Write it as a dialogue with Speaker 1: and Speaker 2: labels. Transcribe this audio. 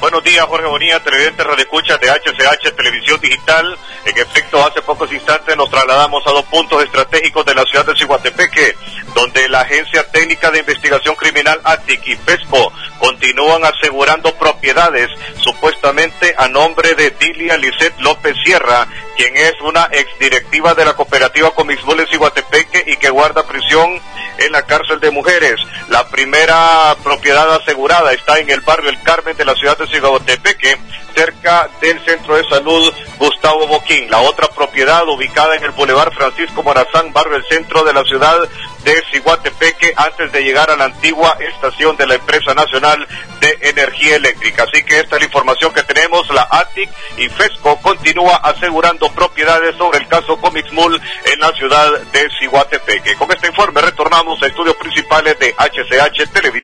Speaker 1: Buenos días, Jorge Bonilla, televidente radioescuchas de HCH Televisión Digital. En efecto, hace pocos instantes nos trasladamos a 2 puntos estratégicos de la ciudad de Ciguatepeque, donde la Agencia Técnica de Investigación Criminal ATIC y FESCO continúan asegurando propiedades supuestamente a nombre de Dilia Lisset López Sierra, quien es una exdirectiva de la cooperativa Comixmul en Ciguatepeque y que guarda prisión en la cárcel de mujeres. La primera propiedad asegurada está en el barrio El Carmen de la ciudad de Ciguatepeque, cerca del centro de salud Gustavo Boquín. La otra propiedad ubicada en el Boulevard Francisco Morazán, barrio El Centro de la ciudad de Ciguatepeque, antes de llegar a la antigua estación de la Empresa Nacional de Energía Eléctrica. Así que esta es la información que tenemos. La ATIC y FESCO continúa asegurando propiedades sobre el caso Comixmul en la ciudad de Ciguatepeque. Con este informe retornamos a estudios principales de HCH Televisión.